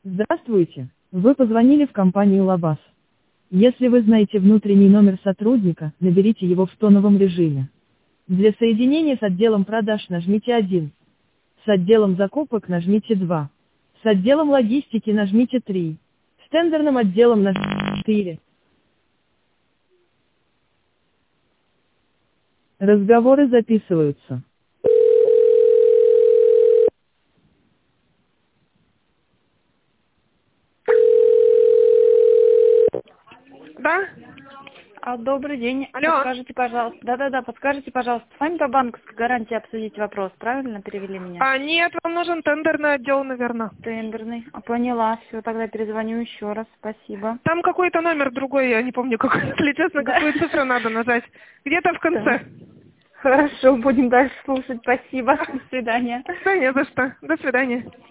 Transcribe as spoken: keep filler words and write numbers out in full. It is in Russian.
Здравствуйте. Вы позвонили в компанию Лабаз. Если вы знаете внутренний номер сотрудника, наберите его в тоновом режиме. Для соединения с отделом продаж нажмите один. С отделом закупок нажмите два. С отделом логистики нажмите три. С тендерным отделом нажмите четыре. Разговоры записываются. Да? А, добрый день. Алло. Подскажите, пожалуйста. Да-да-да, подскажите, пожалуйста, с вами по банковской гарантии обсудить вопрос. Правильно перевели меня? А, нет, вам нужен тендерный отдел, наверное. Тендерный. А, поняла. Все, тогда перезвоню еще раз. Спасибо. Там какой-то номер другой, я не помню, какой, если честно, Да. какую цифру надо нажать. Где-то в конце. Да. Хорошо, будем дальше слушать. Спасибо. До свидания. Да не за что. До свидания.